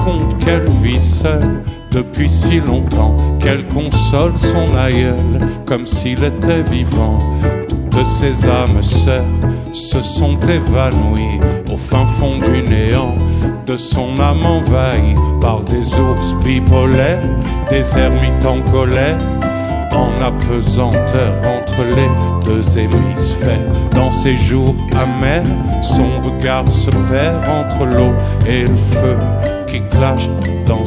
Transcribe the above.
raconte qu'elle vit seule depuis si longtemps, qu'elle console son aïeul comme s'il était vivant. Toutes ces âmes sœurs se sont évanouies au fin fond du néant, de son âme envahie par des ours bipolaires, des ermites en colère, en apesanteur entre les deux hémisphères. Dans ces jours amers, son regard se perd entre l'eau et le feu qui clash dans